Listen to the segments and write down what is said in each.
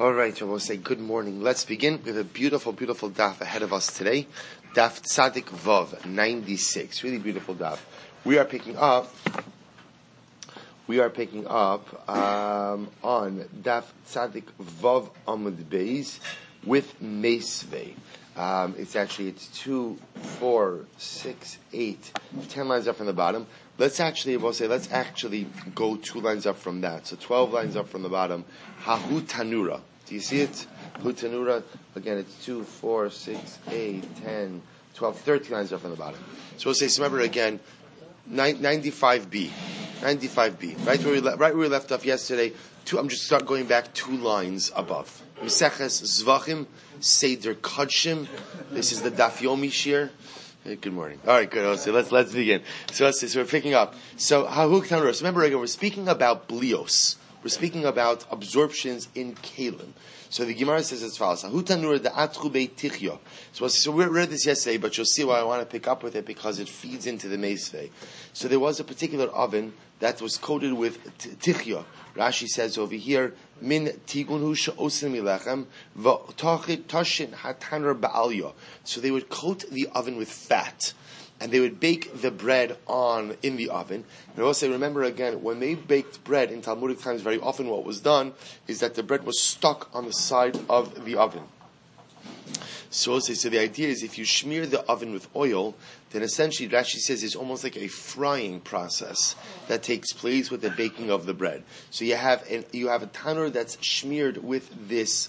All right, I will say good morning. Let's begin with a beautiful, beautiful daf ahead of us today. Daf Tzadik Vav 96. Really beautiful daf. We are picking up on Daf Tzadik Vav Amud Beis with Meisvei. It's 2, 4, 6, 8, 10 lines up from the bottom. Let's actually go 2 lines up from that. So 12 lines up from the bottom. Hahu Tanura. Do you see it? Hahu Tanura. Again, it's 2, 4, 6, 8, 10, 12, 13 lines up from the bottom. So we'll say, remember again, 95B. 95B. Right where we left off yesterday. I'm just start going back 2 lines above. Meseches Zvachim, Seder Kodshim. This is the Daf Yomi Shir. Hey, good morning. All right, good. So let's begin. So we're picking up. So Hahuk Tanur. Remember again, we're speaking about blios. We're speaking about absorptions in kalim. So the Gemara says as follows: Hahuk Tanur de'atchu beit tichyo. So we read this yesterday, but you'll see why I want to pick up with it because it feeds into the meisvei. So there was a particular oven that was coated with tichyo. Rashi says over here, min tigunhu she'osim milechem v'tochit toshin hatanur ba'alyo. So they would coat the oven with fat, and they would bake the bread in the oven. And also remember again, when they baked bread in Talmudic times, very often what was done is that the bread was stuck on the side of the oven. So the idea is if you smear the oven with oil, then essentially Rashi says it's almost like a frying process that takes place with the baking of the bread. So you have a tanur that's smeared with this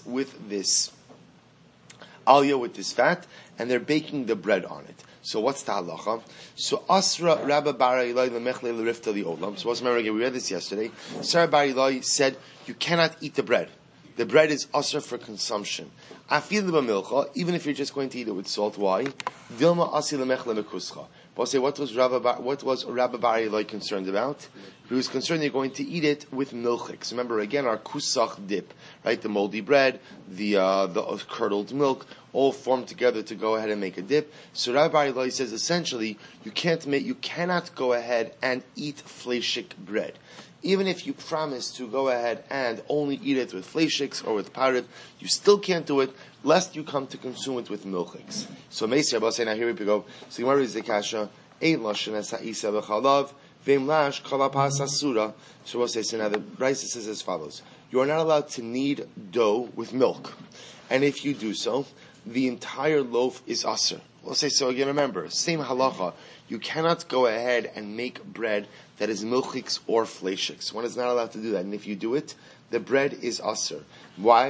aliyah, with this fat, and they're baking the bread on it. So what's the halacha? So Asra Rabba Bar Ilai Lemechle L'Rifta Li'olam. So remember again, we read this yesterday. Sarah Bar Ilai said you cannot eat the bread. The bread is asr for consumption. Afil b'milcha, even if you're just going to eat it with salt. Why? Dilma asi lemechle mekuscha. But say, what was Rabba Bar Ilai concerned about? He was concerned you're going to eat it with milchik. So remember again, our kusach dip, right? The moldy bread, the curdled milk, all formed together to go ahead and make a dip. So Rabbi Bar Ilai says essentially you cannot go ahead and eat fleshik bread. Even if you promise to go ahead and only eat it with fleshiks or with parib, you still can't do it, lest you come to consume it with milchiks. So Meisir Abba say, now here we go. So Gemara is the kasha, ein lashon es ha'isa v'chalav, v'im lash kalapas asura. So we'll say, so now the Raisa says as follows. You are not allowed to knead dough with milk. And if you do so, the entire loaf is asr. We'll say, so again, remember, same halacha. You cannot go ahead and make bread that is milchiks or fleshiks. One is not allowed to do that. And if you do it, the bread is asr. Why?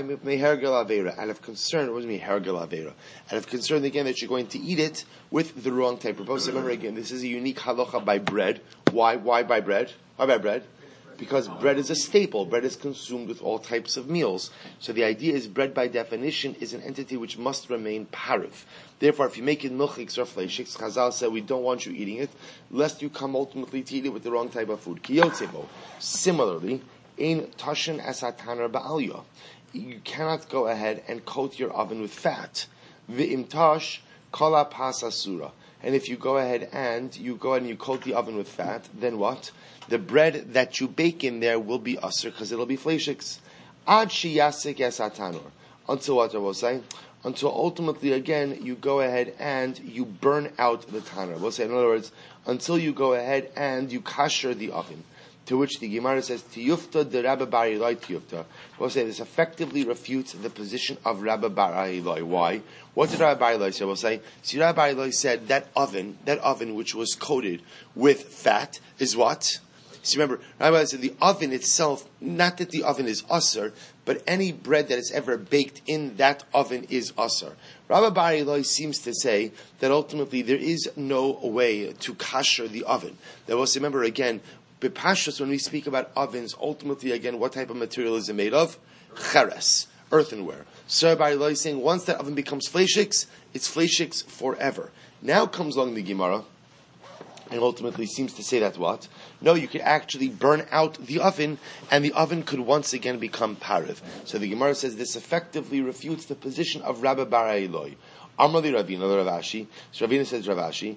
Out of concern, what does it mean, hergel avera? Out of concern, again, that you're going to eat it with the wrong type of bread. Remember again, this is a unique halacha by bread. Why by bread? Why by bread? Because bread is a staple. Bread is consumed with all types of meals. So the idea is bread by definition is an entity which must remain parif. Therefore, if you make it milchiks or fleshiks, Chazal said we don't want you eating it, lest you come ultimately to eat it with the wrong type of food. Kiyotzebo. Similarly, ein tashin asatanar ba'alya. You cannot go ahead and coat your oven with fat. V'imtash kala pasasura. And if you go ahead and you coat the oven with fat, then what? The bread that you bake in there will be asr because it'll be fleshiks. Ad shiyasik esatanur. Until what I will say? Until ultimately, again, you go ahead and you burn out the tanur. We'll say, in other words, until you go ahead and you kasher the oven. To which the Gemara says, Tiyufta de Rabba Bar Ilai Tiyufta. We'll say this effectively refutes the position of Rabba Bar Ilai. Why? What did Rabba Bar Ilai say? We'll say, see, Rabba Bar Ilai said that oven which was coated with fat is what? See, remember, Rabbi said the oven itself, not that the oven is asr, but any bread that is ever baked in that oven is asr. Rabbi Bar Ilai seems to say that ultimately there is no way to kasher the oven. That was, remember again, B'pashtus, when we speak about ovens, ultimately again, what type of material is it made of? Cheres, earthenware. So Rabbi Ilai is saying once that oven becomes fleshiks, it's fleshiks forever. Now comes along the Gemara, and ultimately seems to say that what? No, you could actually burn out the oven, and the oven could once again become pariv. So the Gemara says this effectively refutes the position of Rabbi Bar Ilai. Amrali Ravina, Ravashi. So Ravina says Ravashi.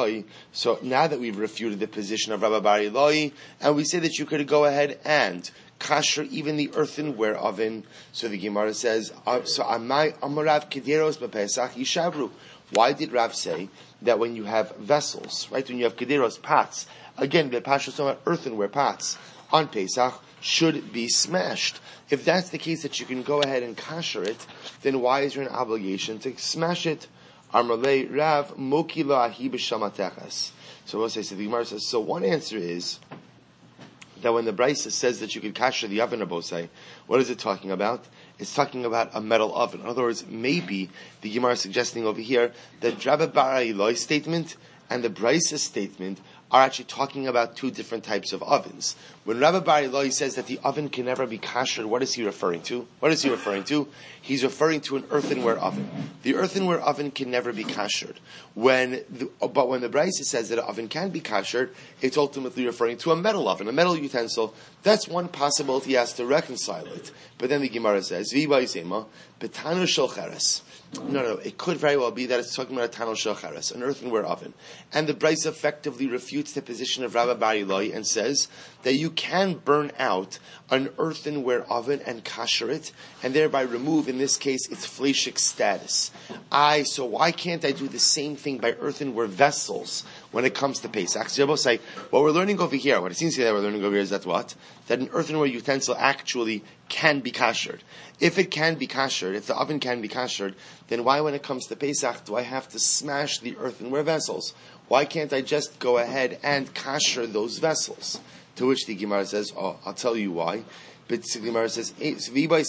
So now that we've refuted the position of Rabbi Bar Ilai, and we say that you could go ahead and kasher even the earthenware oven. So the Gemara says, Amarav kederos b'Pesach yishabru. Why did Rav say that when you have vessels, right, when you have kederos, pots, again, the Pasha is talking about earthenware pots, on Pesach, should be smashed? If that's the case that you can go ahead and kasher it, then why is there an obligation to smash it? Amrlei Rav Mokila Ahi B'Shamateches. So we'll say, so the Gemara says, so one answer is that when the Brisa says that you could kasher the oven, Abosai, what is it talking about? It's talking about a metal oven. In other words, maybe the Gemara is suggesting over here that Rabbi Bar Eloi statement and the Brisa statement are actually talking about two different types of ovens. When Rabbi Bar Eloi says that the oven can never be kasher, what is he referring to? He's referring to an earthenware oven. The earthenware oven can never be kashered. But when the Brisa says that an oven can be kashered, it's ultimately referring to a metal oven, a metal utensil. That's one possibility. He has to reconcile it. But then the Gemara says, "V'ba yisema betanu shel cheres." No. It could very well be that it's talking about a tanel shel cheres, an earthenware oven, and the Brisa effectively refutes the position of Rabbi Bar Eloi and says that you can burn out an earthenware oven and kasher it, and thereby remove, in this case, its fleishik status. So why can't I do the same thing by earthenware vessels when it comes to Pesach? So both say, what we're learning over here, what it seems to be that we're learning over here is that what? That an earthenware utensil actually can be kashered. If it can be kashered, if the oven can be kashered, then why, when it comes to Pesach, do I have to smash the earthenware vessels? Why can't I just go ahead and kasher those vessels? To which the Gemara says, I'll tell you why. But the Gemara says, so here's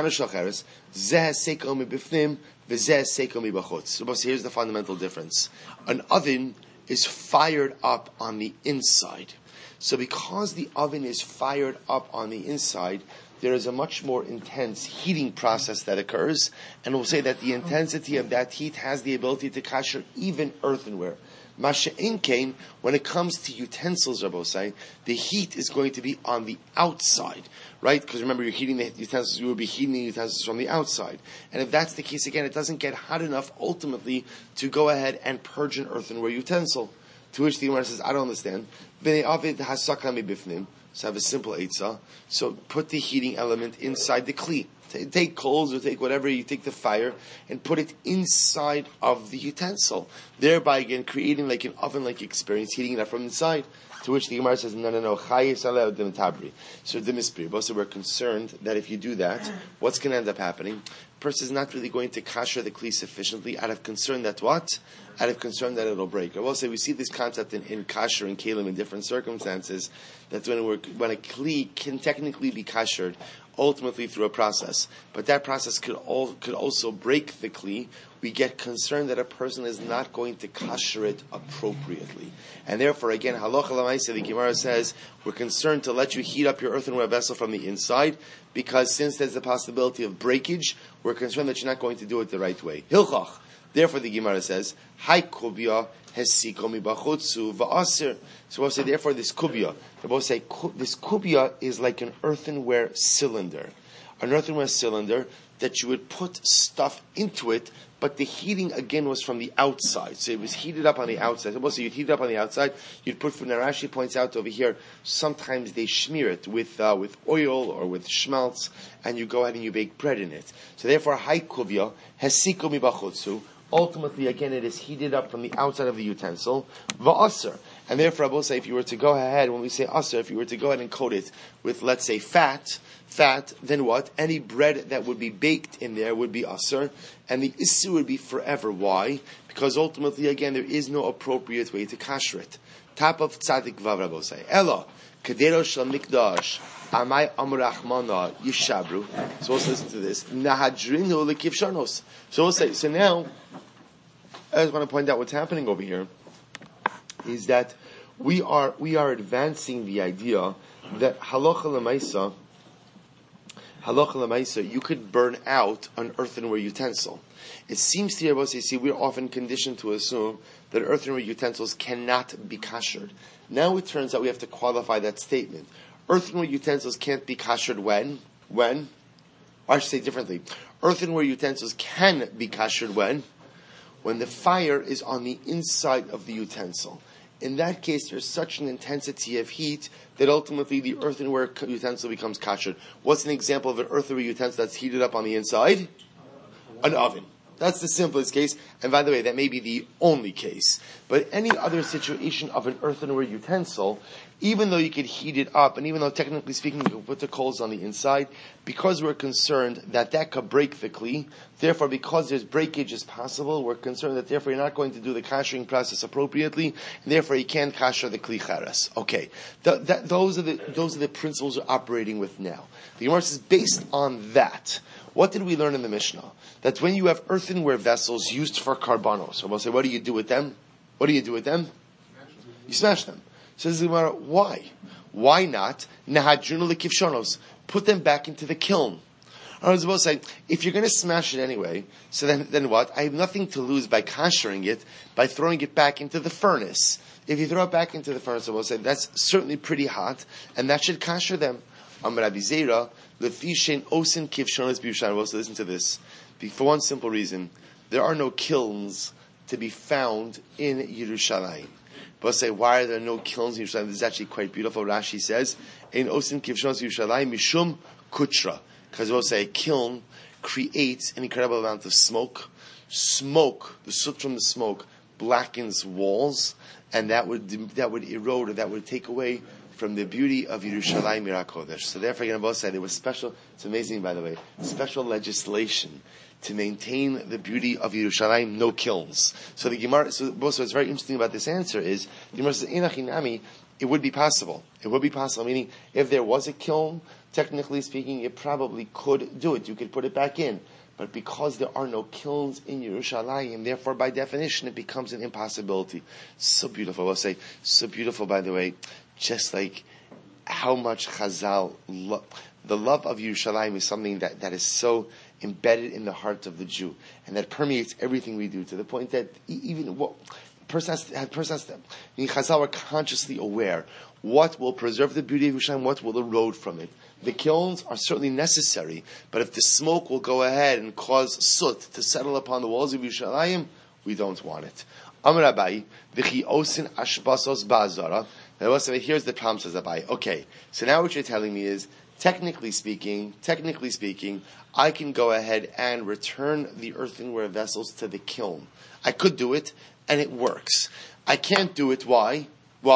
the fundamental difference. An oven is fired up on the inside. So because the oven is fired up on the inside, there is a much more intense heating process that occurs, and we'll say that the intensity of that heat has the ability to kasher even earthenware. Masha'in kain, when it comes to utensils, Rabbosai, the heat is going to be on the outside, right? Because remember, you're heating the utensils, you will be heating the utensils from the outside. And if that's the case, again, it doesn't get hot enough ultimately to go ahead and purge an earthenware utensil. To which the Gemara says, I don't understand. So have a simple eitzah. So put the heating element inside the kli. Take coals or take whatever, you take the fire and put it inside of the utensil, thereby again creating like an oven-like experience, heating it up from inside. To which the Gemara says, no. So we're concerned that if you do that, what's going to end up happening? The person is not really going to kasher the kli sufficiently out of concern that what? Out of concern that it'll break. I will say we see this concept in kasher and kalim in different circumstances, that when a kli can technically be kashered, ultimately through a process, but that process could also break the kli. We get concerned that a person is not going to kasher it appropriately, and therefore, again, halacha l'maaseh, the Gemara says we're concerned to let you heat up your earthenware vessel from the inside, because since there's the possibility of breakage, we're concerned that you're not going to do it the right way. Hilchach. Therefore, the Gemara says, "Hai kubya hesiko mibachutzu va'aser." So we'll say, therefore, this kubya. They both say this kubya is like an earthenware cylinder that you would put stuff into it, but the heating again was from the outside. So it was heated up on the outside. So you'd heat it up on the outside. You'd put food. Now Rashi points out over here, sometimes they smear it with oil or with schmaltz, and you go ahead and you bake bread in it. So therefore, hai kuvya hesiko mibachutzu. Ultimately, again, it is heated up from the outside of the utensil. Va'aser. And therefore, I will say, if you were to go ahead, when we say aser, if you were to go ahead and coat it with, let's say, fat, then what? Any bread that would be baked in there would be aser, and the issur would be forever. Why? Because ultimately, again, there is no appropriate way to kasher it. Top of tzadik vav, Rabbi say, Ella, kedero shel mikdash, amai amrachmana yishabru. So let's listen to this. Nahadrinu lekivshanos. So we'll say, so now, I just want to point out what's happening over here is that we are advancing the idea that halacha l'maisa, you could burn out an earthenware utensil. It seems to you, see, we're often conditioned to assume that earthenware utensils cannot be kashered. Now it turns out we have to qualify that statement. Earthenware utensils can't be kashered when? Or I should say differently. Earthenware utensils can be kashered when the fire is on the inside of the utensil. in that case, there's such an intensity of heat that ultimately the earthenware utensil becomes kasher. What's an example of an earthenware utensil that's heated up on the inside? An oven. That's the simplest case. And by the way, that may be the only case. But any other situation of an earthenware utensil, even though you could heat it up, and even though technically speaking you can put the coals on the inside, because we're concerned that that could break the kli, therefore because there's breakage is possible, we're concerned that therefore you're not going to do the kashering process appropriately, and therefore you can't kasher the kli cheres. Okay. Those are the principles we're operating with now. The Gemara says, based on that, what did we learn in the Mishnah? That when you have earthenware vessels used for karbanos, so we'll say, what do you do with them? What do you do with them? You smash them. Says the Gemara, why? Why not nahadrinu lekivshonos? Put them back into the kiln. I was about to say, if you're going to smash it anyway, so then what? I have nothing to lose by kashering it, by throwing it back into the furnace. If you throw it back into the furnace, I will say, that's certainly pretty hot, and that should kasher them. Amar Rabbi Zera, lefishen osin kivshonos b'Yerushalayim. Also, listen to this. For one simple reason, there are no kilns to be found in Yerushalayim. But say, why are there no kilns in Yerushalayim? This is actually quite beautiful. Rashi says, "Ein osin kivshonos Yerushalayim mishum kutra." Because we'll say a kiln creates an incredible amount of smoke. Smoke, the soot from the smoke, blackens walls, and that would erode, or that would take away from the beauty of Yerushalayim Ira Kodesh. So therefore, again, both say there was special. It's amazing, by the way, special legislation to maintain the beauty of Yerushalayim, no kilns. So the Gemara, what's very interesting about this answer is, the Gemara says, Einachinami, it would be possible. It would be possible, meaning, if there was a kiln, technically speaking, it probably could do it. You could put it back in. But because there are no kilns in Yerushalayim, therefore, by definition, it becomes an impossibility. So beautiful. I'll say, so beautiful, by the way, just like how much Chazal, the love of Yerushalayim is something that is so embedded in the heart of the Jew, and that permeates everything we do, to the point that even what Chazal are consciously aware what will preserve the beauty of Yerushalayim, what will erode from it. The kilns are certainly necessary, but if the smoke will go ahead and cause soot to settle upon the walls of Yerushalayim, we don't want it. Amar Abai, v'chi osin ashbasos ba'azara. Now, here's the problem, says Abai. Okay, so now what you're telling me is, technically speaking, I can go ahead and return the earthenware vessels to the kiln. I could do it, and it works. I can't do it. Why?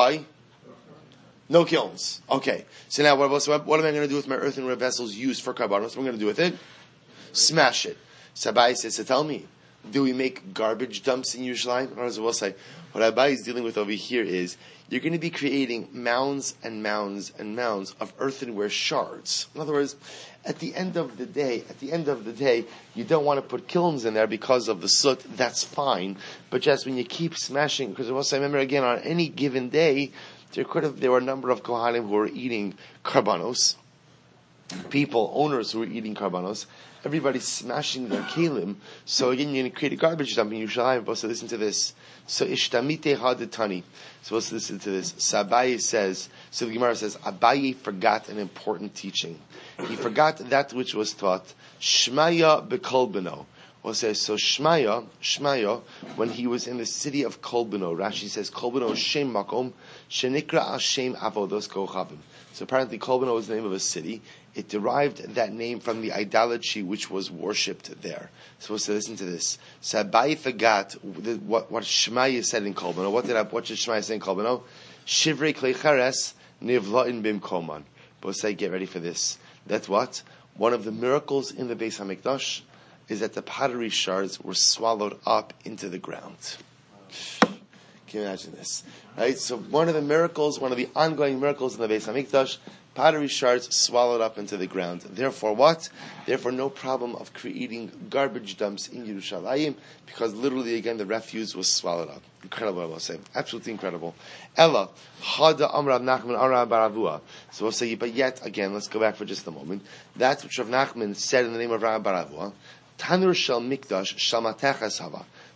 No kilns. Okay. So now, what am I going to do with my earthenware vessels used for karbanos? What am I going to do with it? Smash it. So Abai says, so tell me, do we make garbage dumps in Yerushalayim? Or as I will say, what Abai is dealing with over here is, you're going to be creating mounds and mounds and mounds of earthenware shards. In other words, at the end of the day, you don't want to put kilns in there because of the soot. That's fine. But just when you keep smashing, because I remember again, on any given day, there were a number of kohanim who were eating karbanos, owners who were eating karbanos, everybody smashing their kelim. So again, you're going to create a garbage dump in Yerushalayim. So listen to this. So ishtamite hadetani. So let's listen to this. So Abaye says, so the Gemara says, Abaye forgot an important teaching. He forgot that which was taught. Shmaya bekol beno. We'll say, so Shmaya, when he was in the city of Kolbino, Rashi says, Kolbino Shem Makom, Shenikra al Shem Avodos Kochavim. So apparently Kolbino was the name of a city. It derived that name from the idolatry which was worshipped there. So we'll say, listen to this. So Abai forgot what Shmaya said in Kolbino. What did Shmaya say in Kolbino? Shivrei Klei Cheres Nivla'in Bimkoman. But we'll say, get ready for this. That's what? One of the miracles in the Beis HaMikdash is that the pottery shards were swallowed up into the ground. Can you imagine this? Right? So one of the ongoing miracles in the Beis HaMikdash, pottery shards swallowed up into the ground. Therefore what? Therefore no problem of creating garbage dumps in Yerushalayim, because literally again the refuse was swallowed up. Incredible, I will say. Absolutely incredible. Ella, Hada Amrav Nachman Ara Baravua. So we'll say, but yet again, let's go back for just a moment. That's what Rav Nachman said in the name of Rav Baravua. Tanur shel mikdash shel matechas hava.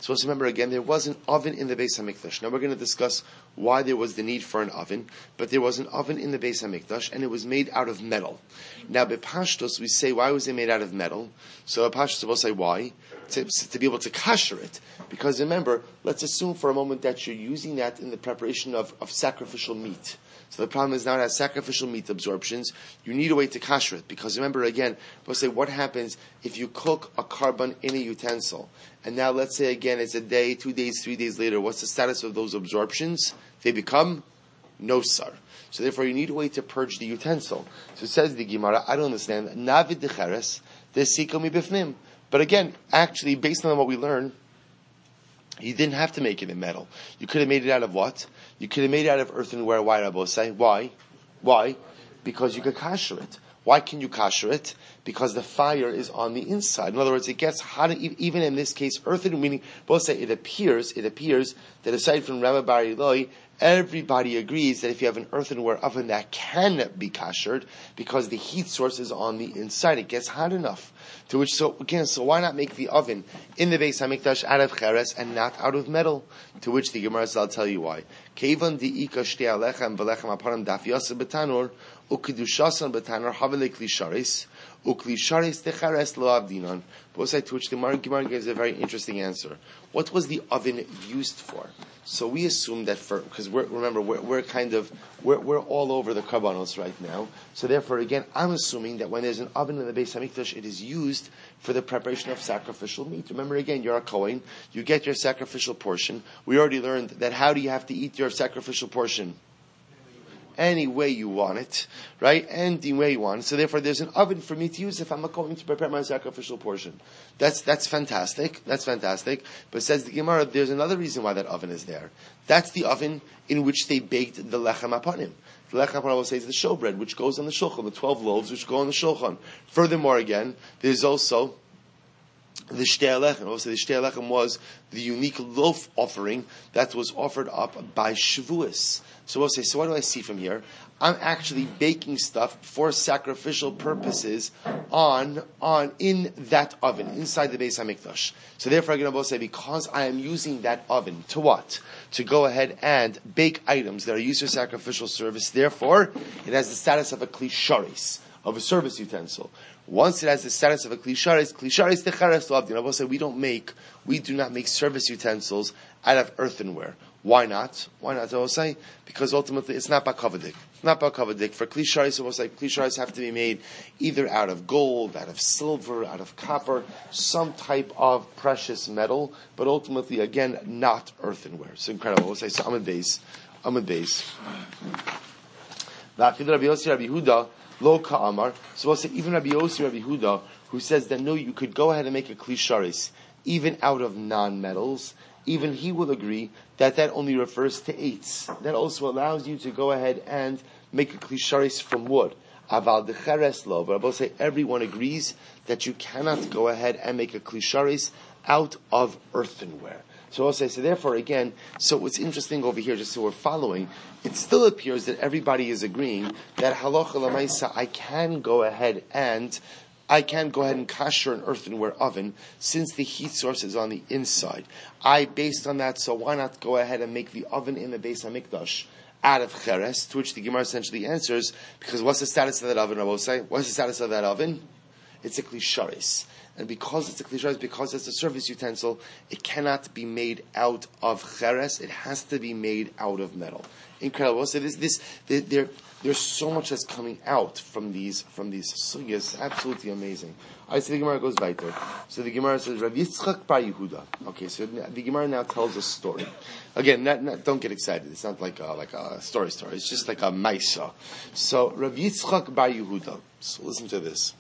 So let's remember again, there was an oven in the Beis HaMikdash. Now we're going to discuss why there was the need for an oven, but there was an oven in the Beis HaMikdash, and it was made out of metal. Now, Bepashtos, we say, why was it made out of metal? So Bepashtos will say, why? To be able to kasher it. Because remember, let's assume for a moment that you're using that in the preparation of sacrificial meat. So the problem is now it has sacrificial meat absorptions. You need a way to kasher it. Because remember again, we'll say what happens if you cook a carbon in a utensil. And now let's say again it's a day, 2 days, 3 days later. What's the status of those absorptions? They become nosar. So therefore you need a way to purge the utensil. So it says the Gemara, I don't understand. Navid decheres, desiko mi bifnim. But again, actually based on what we learn, you didn't have to make it in metal. You could have made it out of what? You could have made it out of earthenware. Why, Rabbi say? Why? Because you could kasher it. Why can you kasher it? Because the fire is on the inside. In other words, it gets hot, even in this case, earthen, meaning, both say it appears that aside from Rabbi Bar Ilai, everybody agrees that if you have an earthenware oven that can be kashered, because the heat source is on the inside, it gets hot enough. So why not make the oven in the Beis HaMikdash out of cheres and not out of metal? To which the Gemara says, I'll tell you why. Kevan di'ika shtei alechem v'lechem aparam daf yasa betanur u'kedushasan betanur havele klisharis u'klisharis techares lo avdinan. Both sides to which the Gemara gives a very interesting answer. What was the oven used for? So we assume that because we're all over the karbanos right now. So therefore, again, I'm assuming that when there's an oven in the Beis HaMikdash, it is used for the preparation of sacrificial meat. Remember again, you're a Kohen, you get your sacrificial portion. We already learned that how do you have to eat your sacrificial portion? Any way you want it, right? Any way you want it. So therefore, there's an oven for me to use if I'm going to prepare my sacrificial portion. That's fantastic. That's fantastic. But says the Gemara, there's another reason why that oven is there. That's the oven in which they baked the lechem apanim. The lechem apanim will say is the showbread, which goes on the shulchan, the 12 loaves which go on the shulchan. Furthermore, again, there's also the shtei alechem. Also, the shtei alechem was the unique loaf offering that was offered up by Shavuos. So we'll say, so what do I see from here? I'm actually baking stuff for sacrificial purposes in that oven, inside the Beis HaMikdash. So therefore, I'm going to say, because I am using that oven to what? To go ahead and bake items that are used for sacrificial service. Therefore, it has the status of a klisharis, of a service utensil. Once it has the status of a klisharis techares lo avdin. I will say, we do not make service utensils out of earthenware. Why not? I will say, because ultimately it's not bakavadik. It's not bakavadik. For klisharis, I will say, klisharis have to be made either out of gold, out of silver, out of copper, some type of precious metal, but ultimately, again, not earthenware. It's incredible. I will say, so I'm a base. Rabbi Yehuda, lo ka'amar. So we'll say, even Rabbi Yossi, Rabbi Yehuda, who says that no, you could go ahead and make a klisharis, even out of non-metals, even he will agree that only refers to eights. That also allows you to go ahead and make a klisharis from wood. Aval decheres lo. But I will say everyone agrees that you cannot go ahead and make a klisharis out of earthenware. So I'll say, so therefore again, so what's interesting over here, just so we're following, it still appears that everybody is agreeing that halacha l'maisa, I can go ahead and kasher an earthenware oven since the heat source is on the inside. Based on that, so why not go ahead and make the oven in the Beis HaMikdash out of cheres? To which the Gemara essentially answers, because what's the status of that oven, I will say? What's the status of that oven? It's a klisharis. And because it's a klisharis, because it's a service utensil, it cannot be made out of cheres. It has to be made out of metal. Incredible. So there's so much that's coming out from these sugyas. Absolutely amazing. All right, so the Gemara goes weiter. So the Gemara says, Rav Yitzchak bar Yehuda. Okay, so the Gemara now tells a story. Again, don't get excited. It's not like a story. It's just like a maisa. So Rav Yitzchak bar Yehuda. So listen to this.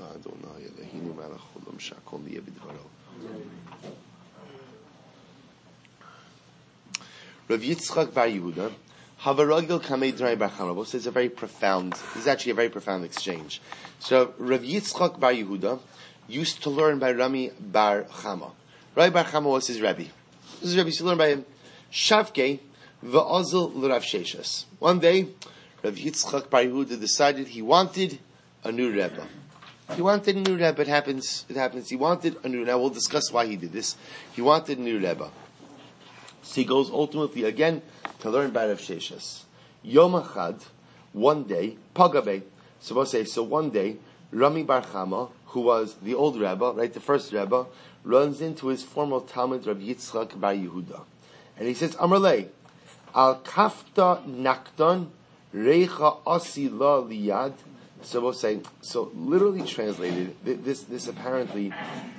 Rav Yitzchak bar Yehuda. Havaragil kamei d'rei bar Chama. This is actually a very profound exchange. So Rav Yitzchak bar Yehuda used to learn by Rami bar Chama. Rami bar Chama was his Rebbe. This is Rebbe. He learned by him. Shavkei v'azil l'Rav Sheshes. One day, Rav Yitzchak bar Yehuda decided he wanted a new Rebbe. He wanted a new Rebbe. It happens. He wanted a new Rebbe. Now we'll discuss why he did this. He wanted a new Rebbe. So he goes ultimately again to learn by Rav Sheshes. Yom Echad, one day, Pagabe. So one day, Rami Bar Chama, who was the old Rebbe, right, the first Rebbe, runs into his former Talmud, Rabbi Yitzchak Bar Yehuda. And he says, Amarlei, Al Kafta Nakton, Reicha Asi La Liyad. So we'll say, so literally translated, this apparently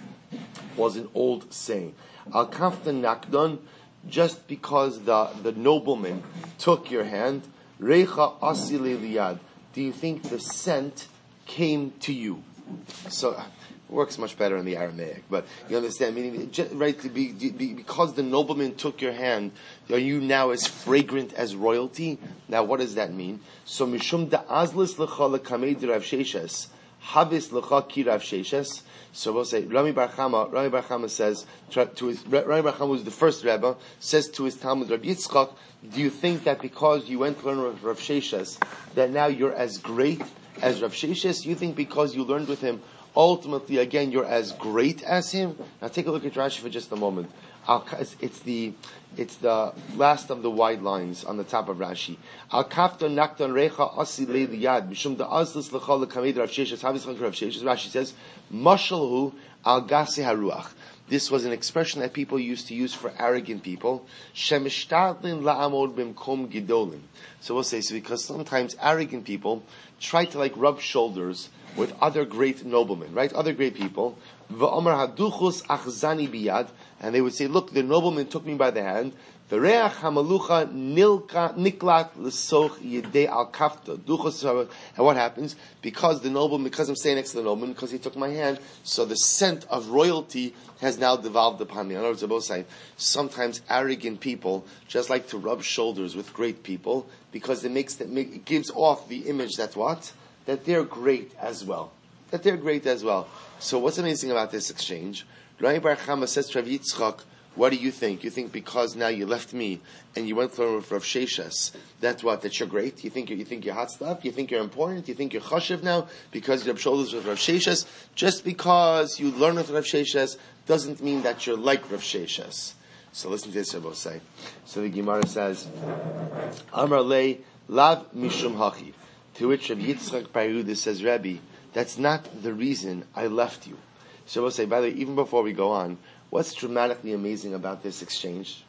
was an old saying. Al Kafta Nakton, just because the nobleman took your hand, Reicha Asi La Liyad. Do you think the scent came to you? So it works much better in the Aramaic, but you understand, meaning, right, because the nobleman took your hand, are you now as fragrant as royalty? Now what does that mean? So mishum da'azlis lecha lekamei Rav Sheshes, habis lecha ki Rav Sheshes. So we'll say, Rami Bar Chama says to his, Rami Bar Chama was the first Rebbe, says to his Talmud Rabbi Yitzchak, do you think that because you went to learn with Rav Sheshes, that now you're as great as Rav Sheshes? You think because you learned with him, ultimately again you're as great as him? Now take a look at Rashi for just a moment. It's the last of the wide lines on the top of Rashi. Al kafton nakton recha asi leiliyad mishum da'azlis lechol lekamed Rav Sheshes havis Rav Sheshes. Rashi says mashalhu al gasi haruach. This was an expression that people used to use for arrogant people. Shemishtadlin la'amod bimkom gidolim. So we'll say, so because sometimes arrogant people try to rub shoulders with other great noblemen, right? Other great people. V'omar haduchus achzani biyad. And they would say, look, the nobleman took me by the hand. V'reach hamalucha niklat l'soch yedei al kafta. And what happens? Because I'm staying next to the nobleman, because he took my hand, so the scent of royalty has now devolved upon me. In other words, they're both saying, sometimes arrogant people just like to rub shoulders with great people, because it gives off the image that what? That they're great as well. So what's amazing about this exchange? Rami Bar Chama says to Rav Yitzchak, what do you think? You think because now you left me and you went to learn with Rav Sheshes, that's what? That you're great? You think you're hot stuff? You think you're important? You think you're chashiv now because you have shoulders with Rav Sheshes? Just because you learn with Rav Sheshes doesn't mean that you're like Rav Sheshes. So listen to this, Rabbi say. So the Gemara says, Amar le lav mishum hachi. To which Rav Yitzchak Bar Yehuda says, Rabbi, that's not the reason I left you. So we'll say, by the way, even before we go on, what's dramatically amazing about this exchange?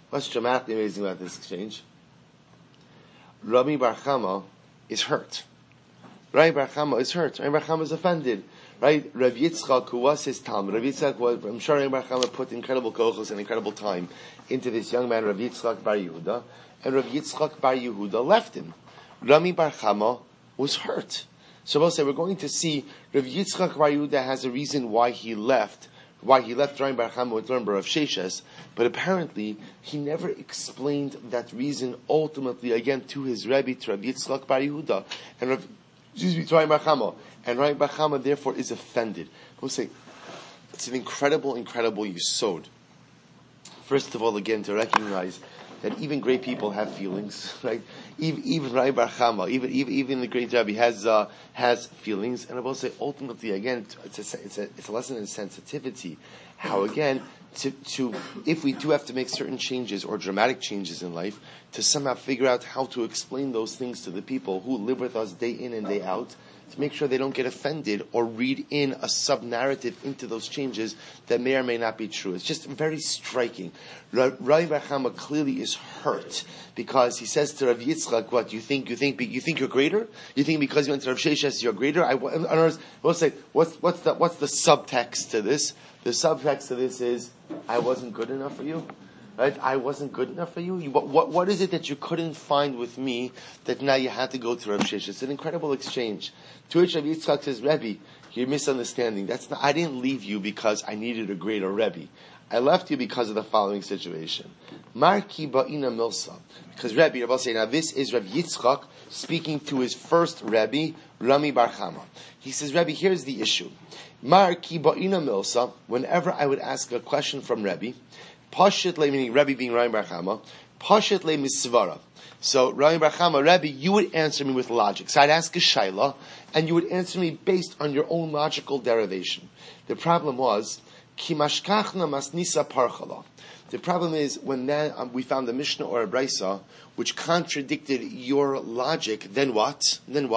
Rami Bar Chama is hurt. Rami Bar Chama is offended. Right? Rav Yitzchak, who was his Talmud, I'm sure Rami Bar Chama put incredible kochos and incredible time into this young man, Rav Yitzchak Bar Yehuda, and Rav Yitzchak Bar Yehuda left him. Rami Bar Chama was hurt. So we'll say, we're going to see Rav Yitzchak Bar Yehuda has a reason why he left Rami Bar Chama with learn Rav Sheshes, but apparently he never explained that reason ultimately again to his Rebbe, to Rav Yitzchak Bar Yehuda, and to Rami Bar Chama. And Rami Bar Chama therefore is offended. We'll say, it's an incredible yisod. First of all, again, to recognize that even great people have feelings, right? Even Rami Bar Chama, even the great Rabbi has feelings, and I will say ultimately again, it's a lesson in sensitivity. How again to if we do have to make certain changes or dramatic changes in life, to somehow figure out how to explain those things to the people who live with us day in and day out, to make sure they don't get offended or read in a sub-narrative into those changes that may or may not be true. It's just very striking. Rami Bar Chama clearly is hurt because he says to Rav Yitzchak, "What you think you're greater? You think because you went to Rav Sheshes you're greater?" In other words, we'll say, what's the subtext to this? The subtext to this is, I wasn't good enough for you. Right? I wasn't good enough for you. What is it that you couldn't find with me that now you had to go to Rav Sheshes? It's an incredible exchange. To which Rav Yitzchak says, Rebbe, you're misunderstanding. I didn't leave you because I needed a greater Rebbe. I left you because of the following situation. Marki ba'ina milsa. Because Rebbe say, now this is Rav Yitzchak speaking to his first Rebbe, Rami Bar Chama. He says, Rebbe, here's the issue. Marki ba'ina milsa, whenever I would ask a question from Rebbe, Pashit le, meaning Rebbe being Rami Bar Chama, Pashit le misvara. So Rami Bar Chama, Rebbe, you would answer me with logic. So I'd ask a shaila, and you would answer me based on your own logical derivation. The problem was, ki mashkachna masnisa parchala. The problem is when we found a Mishnah or a Brisa which contradicted your logic, then what?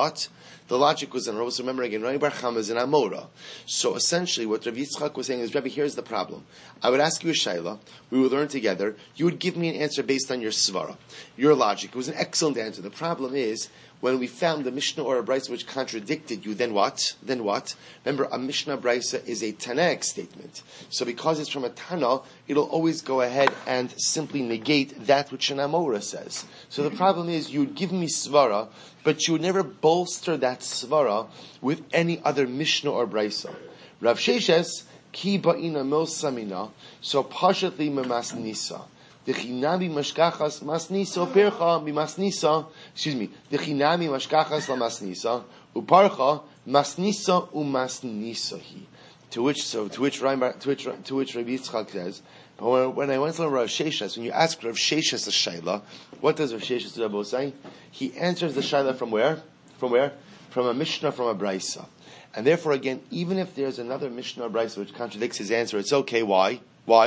The logic was in, remember again, Rabbi Bar Chama is in Amora. So essentially what Rav Yitzchak was saying is, Rabbi, here's the problem. I would ask you a shayla, we would learn together, you would give me an answer based on your svara, your logic. It was an excellent answer. The problem is, when we found a Mishnah or a Brisa which contradicted you, then what? Remember, a Mishnah Brisa is a Tanaic statement. So because it's from a Tana, it'll always go ahead and simply negate that which an Amora says. So the problem is, you would give me svara, but you would never bolster that svara with any other Mishnah or Brisa. Rav Sheshes, ki ba'ina mil samina, so pashatli memasnisa. Dechinami mashkachas masnisa pircha mimasnisa. Excuse me. Dechinami mashkachas la masnisa uparcha masnisa umasnisahi. To which Rabbi Yitzchak says. But when I went to Rav Sheshes, when you ask Rav Sheshes a shayla, what does Rav Sheshes Rabbi say? He answers the shayla from where? From a Mishnah, from a Brisa. And therefore, again, even if there's another Mishnah or Brisa which contradicts his answer, it's okay. Why?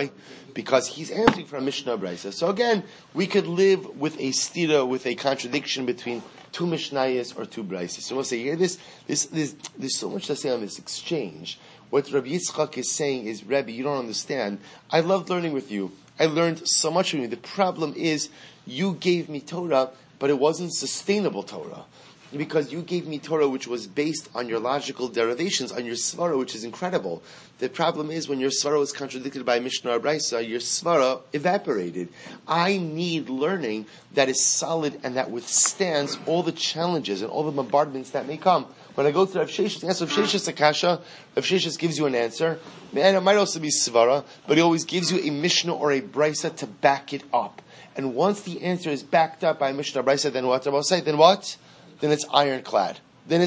Because he's answering from Mishnah Brisa. So again, we could live with a stira, with a contradiction between two Mishnayos or two Brisas. So we'll say, here, there's so much to say on this exchange. What Rabbi Yitzchak is saying is, Rebbe, you don't understand. I loved learning with you. I learned so much from you. The problem is, you gave me Torah, but it wasn't sustainable Torah. Because you gave me Torah which was based on your logical derivations, on your svara, which is incredible. The problem is when your svara was contradicted by Mishnah or Brisa, your svara evaporated. I need learning that is solid and that withstands all the challenges and all the bombardments that may come. When I go to Rav Sheshes, ask Rav Sheshes a kasha, Rav Sheshes gives you an answer, and it might also be svara, but he always gives you a Mishnah or a Brisa to back it up. And once the answer is backed up by Mishnah or Brisa, then what? Then it's ironclad.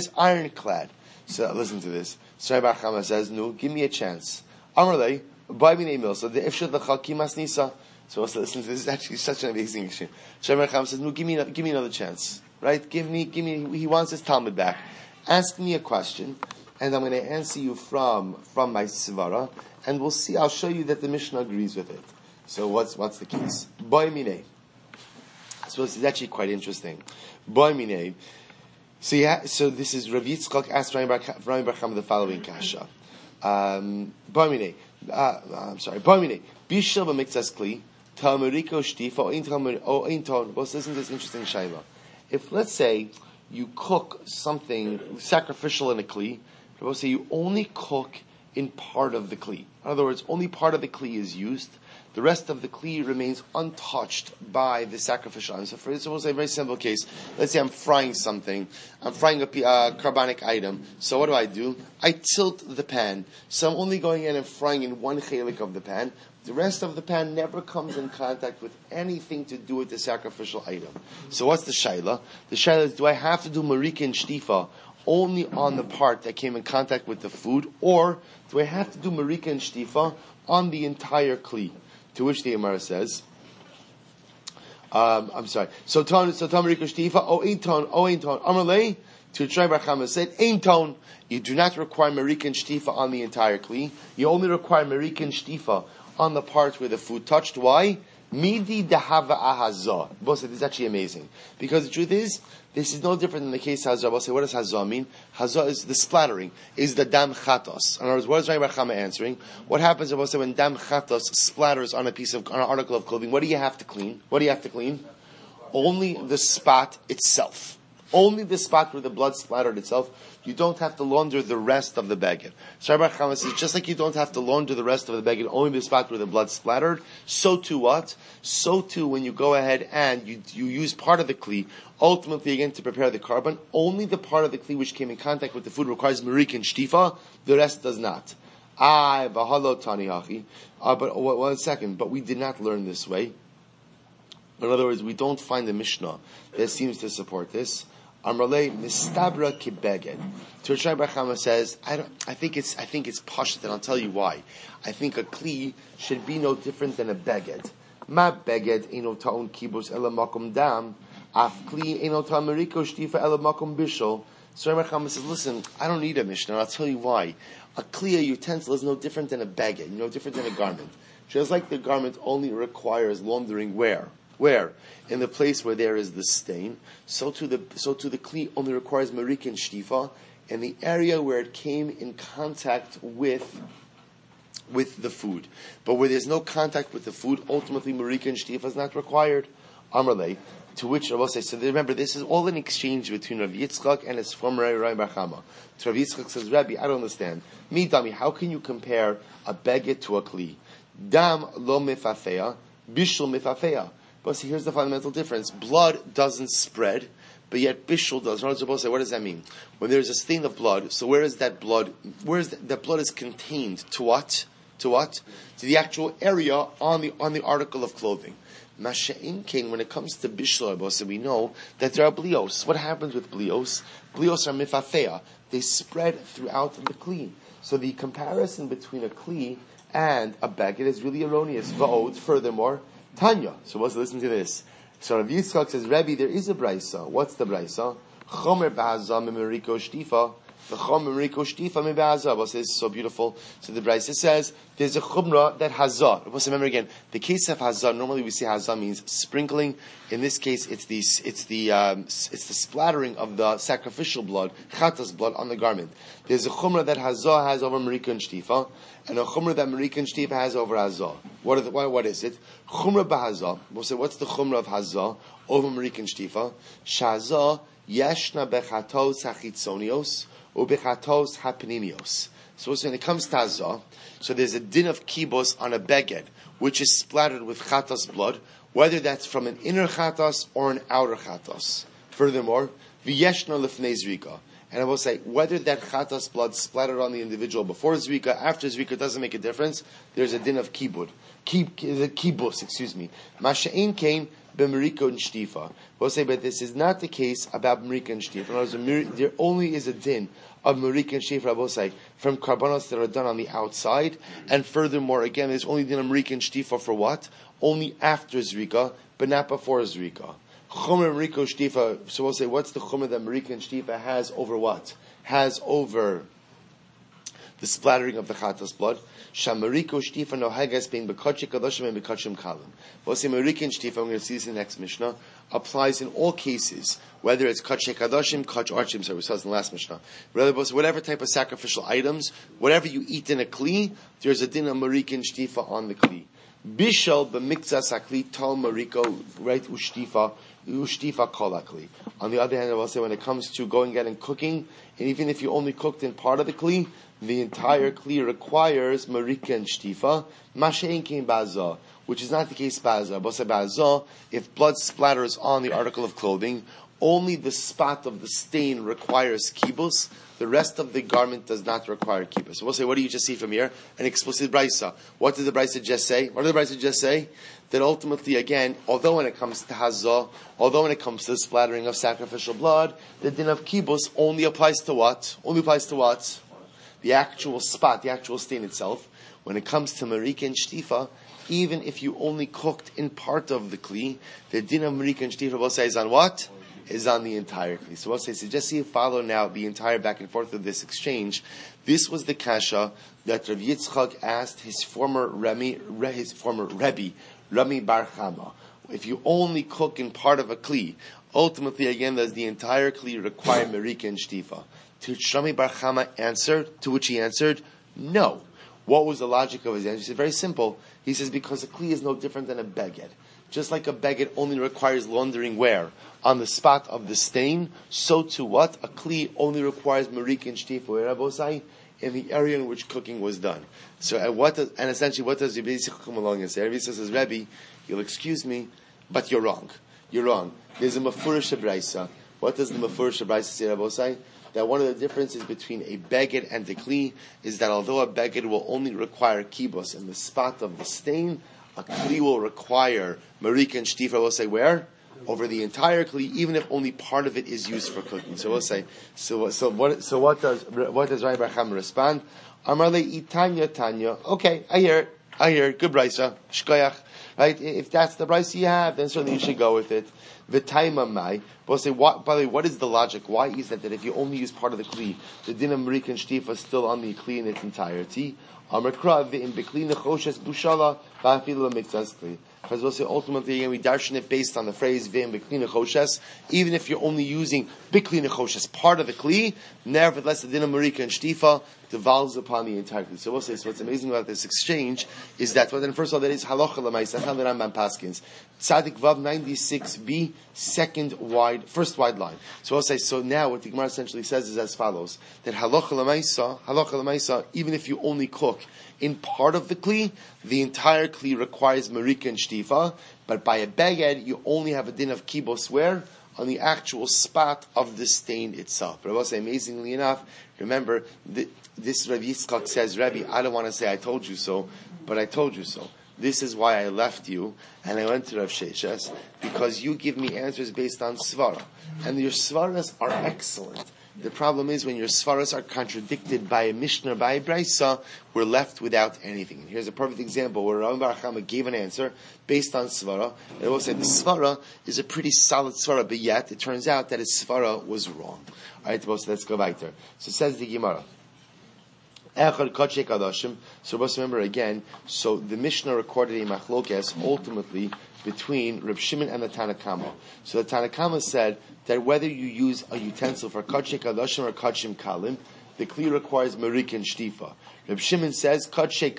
So listen to this. Srei Bar Chama says, "No, give me a chance." Amarlei, buy me a So the ifshad l'chaki masnisa. So also listen to this. Is actually such an amazing issue. Srei Bar Chama says, "No, give me another chance. Right? Give me. He wants his Talmud back. Ask me a question, and I'm going to answer you from my svara, and we'll see. I'll show you that the Mishnah agrees with it. So what's the case? Buy me. So this is actually quite interesting. Buy me. So this is Rav Yitzchak asked Rabbi Bar Chama the following kasha. Boimine. Bishel b'miktzas kli talmuriko shtifa o ein ton. Well, listen to this interesting shayla. If let's say you cook something sacrificial in a kli, we'll say you only cook in part of the kli. In other words, only part of the kli is used. The rest of the kli remains untouched by the sacrificial item. So for instance, we'll say a very simple case. Let's say I'm frying something. I'm frying a carbonic item. So what do? I tilt the pan. So I'm only going in and frying in one chelik of the pan. The rest of the pan never comes in contact with anything to do with the sacrificial item. So what's the shayla? The shayla is, do I have to do marika and shtifa only on the part that came in contact with the food, or do I have to do marika and shtifa on the entire kli? To which the Gemara says, I'm sorry. So Tamarika Shtifa, O ein ton, Amalei, to Shrei Bar Chama said, ein ton. You do not require Marika and Shtifa on the entire kli. You only require Marika and Shtifa on the parts where the food touched. Why? Midi dehava ahazah. Both said, this is actually amazing. Because the truth is, this is no different than the case of hazah. We'll say, what does hazah mean? Hazah is the splattering, is the dam chatos. In other words, what is Rabbi Bar Chama answering? What happens, we'll say, when dam chatos splatters on an article of clothing? What do you have to clean? Only the spot itself. Only the spot where the blood splattered itself. You don't have to launder the rest of the beged. So Rabbi Chama says, just like you don't have to launder the rest of the beged, only the spot where the blood splattered, so too what? So too when you go ahead and you use part of the kli, ultimately again to prepare the carbon, only the part of the kli which came in contact with the food requires marik and shtifa, the rest does not. But 1 second, but we did not learn this way. In other words, we don't find a Mishnah that seems to support this. Amrale mistabra kibeged. To which Rabbi Chama says, I think it's pashut, and I'll tell you why. I think a kli should be no different than a beged. Ma beged eno taon kibus ela makom dam. Af kli eno ta meriko shtifa ela makom bishol. So Rabbi Chama says, listen, I don't need a Mishnah, and I'll tell you why. A Kli, utensil, is no different than a baguette, no different than a garment. Just like the garment only requires laundering where? Where? In the place where there is the stain. So to the Kli only requires Marik and Shtifa, in the area where it came in contact with the food. But where there's no contact with the food, ultimately Marika and Shtifa is not required. Amarle, to which Rabbi says, so remember, this is all an exchange between Rav Yitzchak and his former Rai Bar Chama. So Rav Yitzchak says, Rabbi, I don't understand. Me, Dami, how can you compare a baguette to a kli? Dam lo mifafea, bishul mifafea. But see, here's the fundamental difference. Blood doesn't spread, but yet bishul does. What does that mean? When there's a stain of blood, so where is that blood? That blood is contained to what? To what? To the actual area on the article of clothing. Masha'in Kain, when it comes to bishul, we know that there are blios. What happens with blios? Blios are mifafea. They spread throughout the kli. So the comparison between a kli and a baguette is really erroneous. Va'od, furthermore, Tanya. So let's listen to this. So Rav Yitzchak says, Rabbi, there is a brisa. What's the brisa? Chomer ba'azah memeriko shtifa. The chomer memeriko shtifa me ba'azah. This is so beautiful. So the brisa says, there's a chumrah that hazah. Remember again, the case of hazah, normally we say hazah means sprinkling. In this case, it's the splattering of the sacrificial blood, chatas blood, on the garment. There's a chumrah that hazah has over merika and shtifa, and a chumrah that merika and shtifa has over hazah. What is it? Chumrah b'hazah. We'll say, what's the chumrah of hazah over merika and shtifa? Shazah yeshna bechatos hachitzonios or bechatos hapnimios. So when it comes to hazah, so there's a din of kibos on a baguette, which is splattered with chatas blood, whether that's from an inner chatas or an outer chatas. Furthermore, v'yeshna lifnei zrika. And I will say, whether that chatas blood splattered on the individual before zrika, after zrika, doesn't make a difference. There's a din of kibus, Masha'in kain b'meriko and shtifa. We'll say, but this is not the case about merika and shtifa. In other words, there only is a din of merika and shtifa, I will say, from karbanos that are done on the outside. And furthermore, again, there's only din of merika and shtifa for what? Only after zrika, but not before zrika. Chomer meriko shtifa. So we'll say, what's the chomer that merika and shtifa has over what? Has over the splattering of the chatas blood. Shamariko shtifa no hagas being bekachim kadoshim and bekachim kalim. We'll say merika and shtifa. I'm going to see this in the next mishnah. Applies in all cases, whether it's kachim kadoshim, kach archim. So we saw this in the last mishnah. Whatever type of sacrificial items, whatever you eat in a kli, there's a din of merika and shtifa on the kli. Bishal b'mikzas akli tal mariko, right, ushtifa kolakli. On the other hand, I will say, when it comes to going out and cooking, and even if you only cooked in part of the kli, the entire kli requires marika and shtifa. Mashein came bazah, which is not the case bazah. But bazah, if blood splatters on the article of clothing, only the spot of the stain requires kibus. The rest of the garment does not require kibus. So we'll say, what do you just see from here? An explicit brisa. What did the brisa just say? What did the brisa just say? That ultimately, again, although when it comes to hazah, although when it comes to the splattering of sacrificial blood, the din of kibus only applies to what? Only applies to what? The actual spot, the actual stain itself. When it comes to marika and shtifa, even if you only cooked in part of the kli, the din of marika and shtifa will say is on what? Is on the entire kli. So we'll say, so just see you follow now the entire back and forth of this exchange. This was the kasha that Rav Yitzchak asked his former Rebbe, Rami Bar Chama. If you only cook in part of a kli, ultimately again does the entire kli require marika and shtifa? To which Rami Bar Chama answered, no. What was the logic of his answer? He said, very simple. He says, because a kli is no different than a baguette. Just like a baguette only requires laundering where? On the spot of the stain, so too what? A kli only requires marika and shtifa, where Rabosai? In the area in which cooking was done. So, essentially, what does Rebbe Yitzchak come along and say? Rebbe Yitzchak says, Rebbe, you'll excuse me, but you're wrong. You're wrong. There's a mafurish brisa. What does the mafurish brisa say, Rabosai? That one of the differences between a baguette and a kli is that although a baguette will only require kibos in the spot of the stain, a kli will require marika and shtifa. We'll say where? Over the entire kli, even if only part of it is used for cooking. So we'll say, what does Rai Bar Chama respond? Amarle itanya tanya. Okay, I hear it. Good brisa. Shkoyach. Right? If that's the brisa you have, then certainly you should go with it. V'taima mai. We'll say, by the way, what is the logic? Why is that if you only use part of the kli, the din of Marika and Shtifa is still on the kli in its entirety? Because we'll say ultimately again we darshan it based on the phrase ve'im b'kli nechoshes. Even if you're only using b'kli nechoshes, part of the kli, nevertheless the din of Marika and Shtifa devolves upon the entire kli. So we'll say, so what's amazing about this exchange is that, well, then first of all, that is halacha l'maisa, how the Rambam paskins. Tzadik Vav 96b, first wide line. So we'll say, so now what the Gemara essentially says is as follows, that halacha l'maisa, even if you only cook in part of the kli, the entire kli requires marika and shtifa, but by a beged, you only have a din of kibos where? On the actual spot of the stain itself. But I will say, amazingly enough, remember, this Rabbi Yitzchak says, Rabbi, I don't want to say I told you so, but I told you so. This is why I left you, and I went to Rav Sheshes, because you give me answers based on svara. And your svaras are excellent. The problem is when your svaras are contradicted by a Mishnah, by a Brisa, we're left without anything. Here's a perfect example where Rambam Bar Chama gave an answer based on svara, and it will say the svara is a pretty solid svara, but yet it turns out that his svara was wrong. Alright, so let's go back there. So it says the Gemara. So let's remember again, so the Mishnah recorded a machlokes ultimately between Reb Shimon and the Tanakama. So the Tanakama said that whether you use a utensil for Kodshei Kadoshim or Kodshim Kalim, the kli requires Marik and Shtifa. Reb Shimon says Kodshei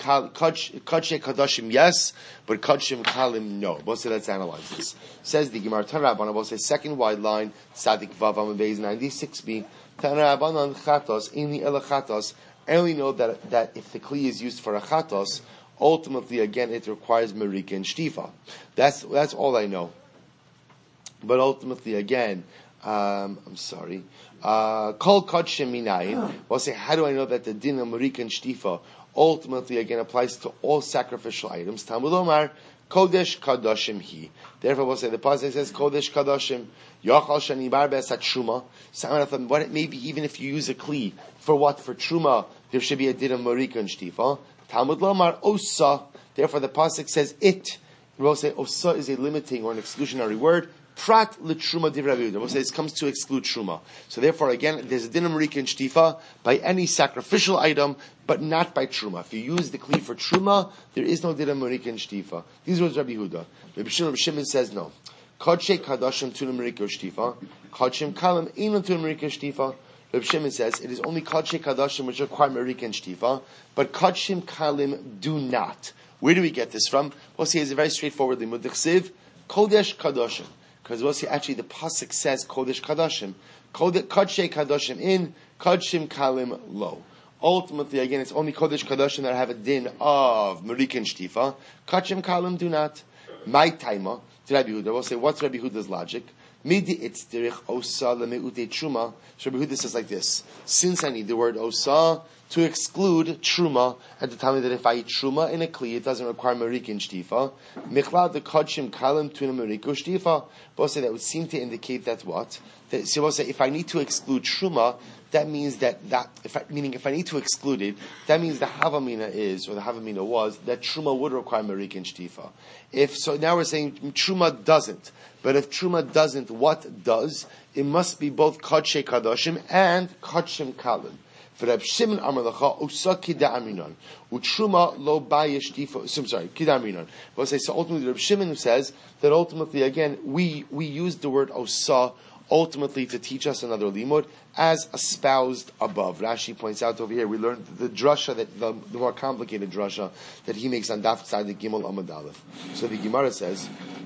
Kadoshim yes, but Kodshim Kalim no. Both say let's analyze this. Says the Gemara Tanarabana, both say second wide line, Sadik Vav Amabez 96b, Tanarabanan Chatos, Ini Ela Chatos. I only know that if the kli is used for a chatos, ultimately again it requires marika and shtifa. That's all I know. But ultimately again, I'm sorry. Kol kodshim minayin. We'll say, how do I know that the din of marika and shtifa ultimately again applies to all sacrificial items? Talmud Omar, Kodesh Kadoshim Hi. Therefore, we'll say the passage says Kodesh Kadoshim Yachal Shani Bar Be'asat Truma. What maybe even if you use a kli for what? For Truma, there should be a din of Marika and Shtifa. Talmud Lomar Osa. Therefore, the pasuk says it. We'll say Osa is a limiting or an exclusionary word. Prat l'truma divrei Rabbi Yehuda. We'll say this comes to exclude truma. So therefore, again, there's a din of marika and shtifa by any sacrificial item, but not by truma. If you use the kli for truma, there is no din of marika and shtifa. These words Rabbi Yehuda. Rabbi Shimon says no. Kodshei kadashim tuna marika shtifa. Kodshim kalim inu tuna marika shtifa. Rabbi Shimon says it is only kodshei kadashim which require marika and shtifa, but kodshim kalim do not. Where do we get this from? We'll see it's very straightforwardly. Mudichsiv kodesh kadashim. Because we'll see, actually, the pasuk says Kodesh Kadashim. Kodshei Kadashim in, Kodshim Kalim lo. Ultimately, again, it's only Kodesh Kadashim that have a din of Marika and Shtifa. Kodshim Kalim do not. My taima, to Rabbi Yehuda. We'll say, what's Rabbi Yehuda's logic? Midi itzdirich osa lemeute truma. So Rabbi Yehuda says like this. Since I need the word osa to exclude truma, and to tell me that if I eat truma in a kli, it doesn't require marika and shtifa. Michlad the kodshim kalim tuna marika shtifa. Both say that would seem to indicate that what? So we'll say if I need to exclude truma, that means if I need to exclude it, that means the havamina is, or the havamina was, that truma would require marika and shtifa. If so, now we're saying truma doesn't. But if truma doesn't, what does? It must be both kodshei kadoshim and kodshim kalim. For Reb Shimon Amar Lacha Usa Kida Aminon Utruma Lo Bayesh Tifa. Sorry, Kida Aminon. But say so. Ultimately, Reb Shimon says that ultimately again we use the word Osa ultimately to teach us another limud as espoused above. Rashi points out over here we learned the drasha that the more complicated drasha that he makes on Daf Tzad Gimel Amud Aleph. So the Gemara says.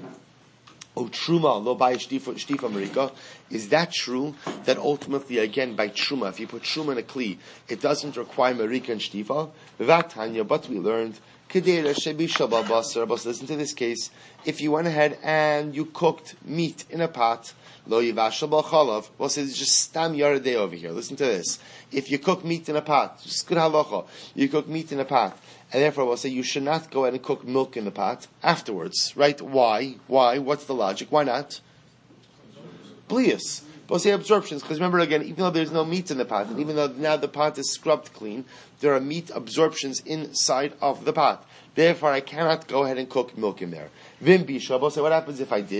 Truma lo by shtifa marika. Is that true? That ultimately, again, by truma, if you put truma in a kli, it doesn't require marika and shtifa. But we learned listen to this case. If you went ahead and you cooked meat in a pot, lo yivashal b'chalav. Well, it's just stam yaradei over here. Listen to this. If you cook meat in a pot, just good halacha. You cook meat in a pot. And therefore, we'll say you should not go ahead and cook milk in the pot afterwards, right? Why? What's the logic? Why not? Blius. We'll say absorptions, because remember again, even though there's no meat in the pot, and even though now the pot is scrubbed clean, there are meat absorptions inside of the pot. Therefore, I cannot go ahead and cook milk in there. Vim bisha. We'll say what happens if I did?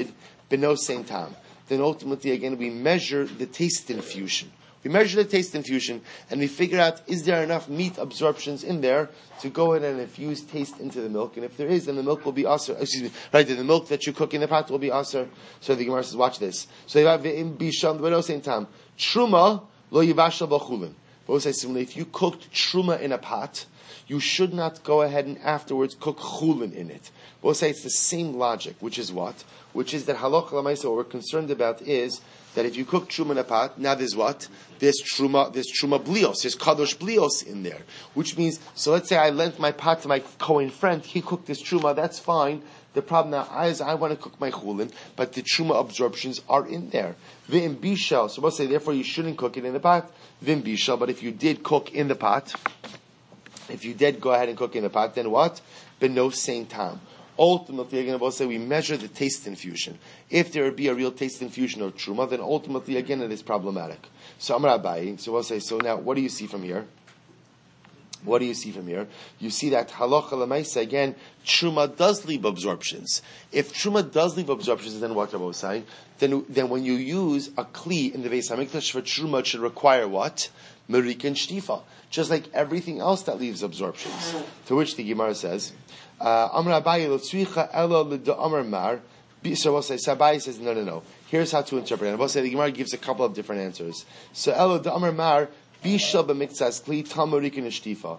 beno same time. Then ultimately, again, we measure the taste infusion. We measure the taste infusion, and we figure out, is there enough meat absorptions in there to go ahead and infuse taste into the milk? And if there is, then the milk will be aser. Then the milk that you cook in the pot will be aser. So the Gemara says, watch this. So you have in bisham, but same time, truma lo yivashal b'chulin. But say similarly, if you cooked truma in a pot, you should not go ahead and afterwards cook chulin in it. We'll say it's the same logic, which is what? Which is that halacha l'maisa, what we're concerned about is that if you cook truma in a pot, now there's what? There's truma blios, there's kadosh blios in there. Which means, so let's say I lent my pot to my Kohen friend, he cooked this truma, that's fine. The problem now is I want to cook my chulin, but the truma absorptions are in there. V'im bishal, so we'll say therefore you shouldn't cook it in the pot. V'im bishal, but if you did cook in the pot, if you did go ahead and cook in the pot, then what? Beno same time. Ultimately, again, we'll say we measure the taste infusion. If there would be a real taste infusion of truma, then ultimately, again, it is problematic. So Amar Abayi, so we'll say, so now, what do you see from here? What do you see from here? You see that halacha l'maisa, again, truma does leave absorptions. If truma does leave absorptions, then what Rabbi was saying? Then when you use a kli in the Beis Hamikdash for truma, it should require what? Merika and shtifa. Just like everything else that leaves absorptions. To which the Gemara says, Amar Abayi l'tzricha elo l'da'amar mar. So we'll say, Sabai says, no. Here's how to interpret it. And we'll say the Gemara gives a couple of different answers. So elo d'amar mar, bishal b'miktzas kli tamurika neshtifa.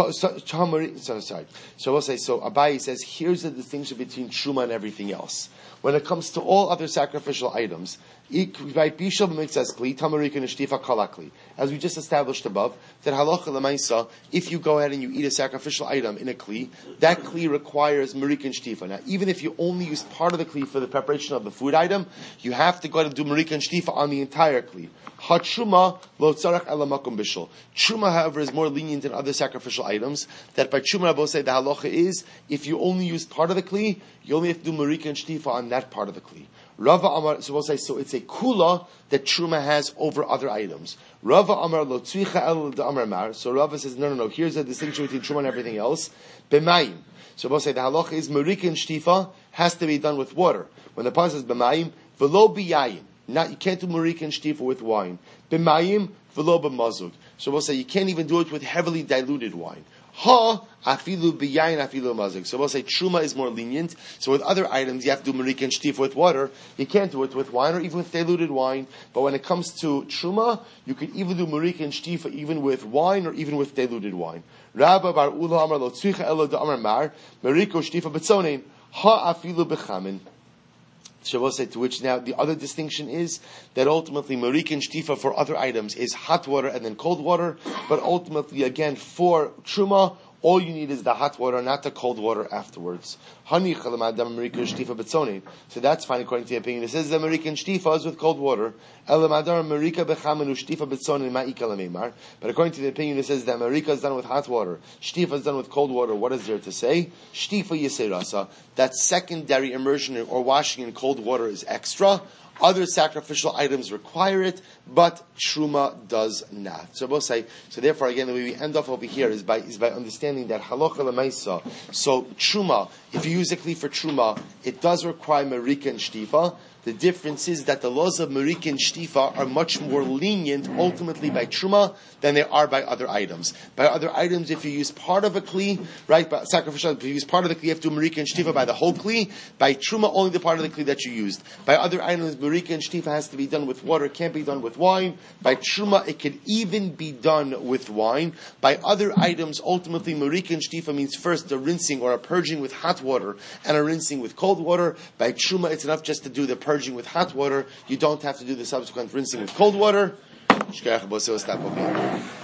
So we'll say, so Abayi says, here's the distinction between truma and everything else. When it comes to all other sacrificial items, as we just established above, that halacha l'maisa, if you go ahead and you eat a sacrificial item in a kli, that kli requires marik and shtifa. Now, even if you only use part of the kli for the preparation of the food item, you have to go ahead and do marik and shtifa on the entire kli. Truma, however, is more lenient than other sacrificial items. That by truma, Rabbi say the halacha is, if you only use part of the kli, you only have to do marik and shtifa on that part of the kli. Rava Amar, so we'll say, so it's a kula that truma has over other items. Rava Amar lo tzricha el d'amar mar. So Rava says, no. Here's the distinction between truma and everything else. B'mayim. So we'll say the halacha is marika and shtifa has to be done with water. When the pasuk says b'mayim, v'lo b'yayim. Not, you can't do marika and shtifa with wine. B'mayim, v'lo b'mazug. So we'll say you can't even do it with heavily diluted wine. Ha afilu biyayin afilu mazig. So we'll say truma is more lenient. So with other items, you have to do marika and shtifa with water. You can't do it with wine or even with diluted wine. But when it comes to truma, you can even do marika and shtifa even with wine or even with diluted wine. Rabba bar ula amar lo tzricha elo da amar mar marika shtifa betzonin ha afilu bechamin. So we'll say, to which now the other distinction is that ultimately marika and shtifa for other items is hot water and then cold water, but ultimately again for truma, all you need is the hot water, not the cold water afterwards. So that's fine according to the opinion. It says the marika and shtifa is with cold water. But according to the opinion, it says that marika is done with hot water, shtifa is done with cold water. What is there to say? Shtifa yisei rasa. That secondary immersion or washing in cold water is extra. Other sacrificial items require it, but truma does not. So we'll say, so therefore again, the way we end off over here is by understanding that halacha l'maisa. So truma, if you use a kli for truma, it does require marika and shtifa. The difference is that the laws of marika and shtifa are much more lenient ultimately by truma than they are by other items. By other items, if you use part of a kli, right, by sacrificial, if you use part of the kli, you have to do marika and shtifa by the whole kli. By truma, only the part of the kli that you used. By other items, marika and shtifa has to be done with water, it can't be done with wine. By truma, it can even be done with wine. By other items, ultimately, marika and shtifa means first a rinsing or a purging with hot water and a rinsing with cold water. By truma, it's enough just to do the purging with hot water. You don't have to do the subsequent rinsing with cold water.